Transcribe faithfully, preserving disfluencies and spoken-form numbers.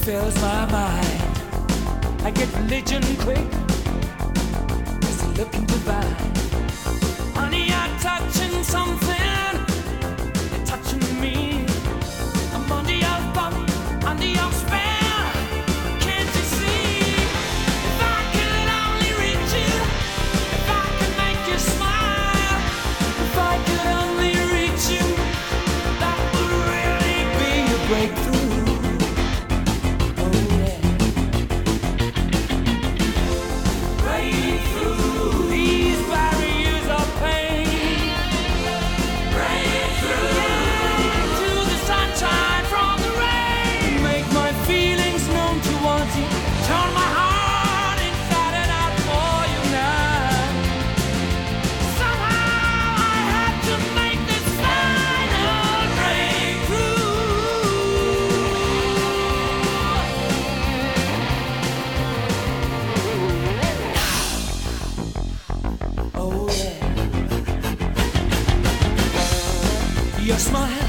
fills my mind. I get religion quick, it's looking divine. Honey, I'm touching something, you're touching me. I'm under your thumb, under your spell. Can't you see? If I could only reach you, if I could make you smile, if I could only reach you, that would really be a breakthrough. Your smile